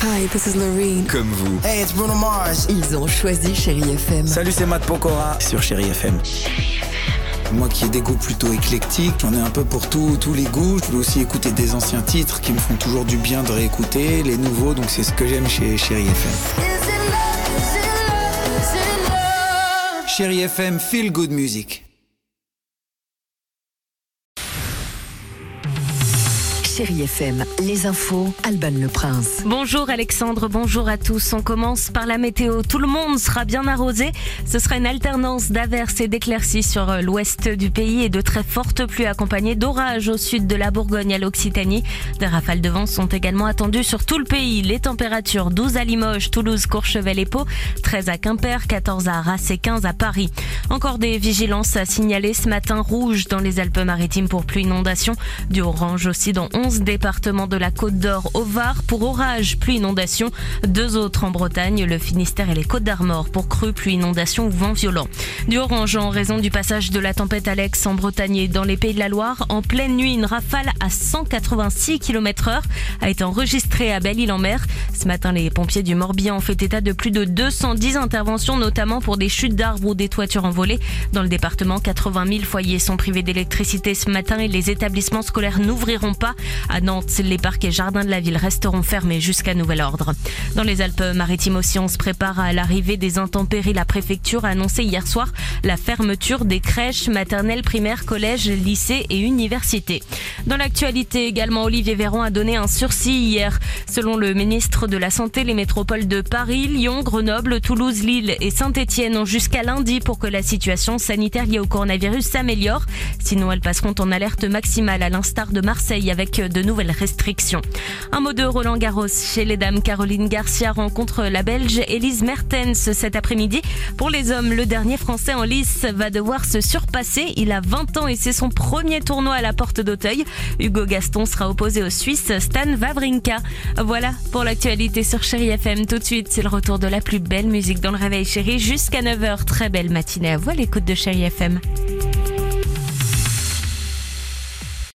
Hi, this is Loreen. Comme vous. Hey, it's Bruno Mars. Ils ont choisi Chérie FM. Salut, c'est Matt Pokora sur Chérie FM. Moi qui ai des goûts plutôt éclectiques, j'en ai un peu pour tous les goûts. Je veux aussi écouter des anciens titres qui me font toujours du bien de réécouter, les nouveaux, donc c'est ce que j'aime chez Chérie FM. Chérie FM, feel good music. Chérie FM, les infos, Alban Le Prince. Bonjour Alexandre, bonjour à tous. On commence par la météo. Tout le monde sera bien arrosé. Ce sera une alternance d'averses et d'éclaircies sur l'ouest du pays et de très fortes pluies accompagnées d'orages au sud de la Bourgogne à l'Occitanie. Des rafales de vent sont également attendues sur tout le pays. Les températures 12 à Limoges, Toulouse, Courchevel et Pau, 13 à Quimper, 14 à Arras et 15 à Paris. Encore des vigilances à signaler ce matin, rouge dans les Alpes-Maritimes pour pluie inondation, du orange aussi dans 11 départements de la Côte d'Or au Var pour orage, pluie inondation. 2 autres en Bretagne, le Finistère et les Côtes d'Armor pour crue, pluie inondation ou vent violent. Du orange en raison du passage de la tempête Alex en Bretagne et dans les Pays de la Loire. En pleine nuit, une rafale à 186 km/h a été enregistrée à Belle-Île-en-Mer. Ce matin, les pompiers du Morbihan ont fait état de plus de 210 interventions, notamment pour des chutes d'arbres ou des toitures envolées. Dans le département, 80 000 foyers sont privés d'électricité ce matin et les établissements scolaires n'ouvriront pas. À Nantes, les parcs et jardins de la ville resteront fermés jusqu'à nouvel ordre. Dans les Alpes-Maritimes aussi, on se prépare à l'arrivée des intempéries. La préfecture a annoncé hier soir la fermeture des crèches, maternelles, primaires, collèges, lycées et universités. Dans l'actualité également, Olivier Véran a donné un sursis hier. Selon le ministre de la Santé, les métropoles de Paris, Lyon, Grenoble, Toulouse, Lille et Saint-Étienne ont jusqu'à lundi pour que la situation sanitaire liée au coronavirus s'améliore. Sinon, elles passeront en alerte maximale à l'instar de Marseille avec de nouvelles restrictions. Un mot de Roland Garros. Chez les dames, Caroline Garcia rencontre la Belge Elise Mertens cet après-midi. Pour les hommes, le dernier Français en lice va devoir se surpasser. Il a 20 ans et c'est son premier tournoi à la Porte d'Auteuil. Hugo Gaston sera opposé au Suisse Stan Wawrinka. Voilà pour l'actualité sur Chérie FM. Tout de suite, c'est le retour de la plus belle musique dans le réveil chéri jusqu'à 9h. Très belle matinée à vous à l'écoute de Chérie FM.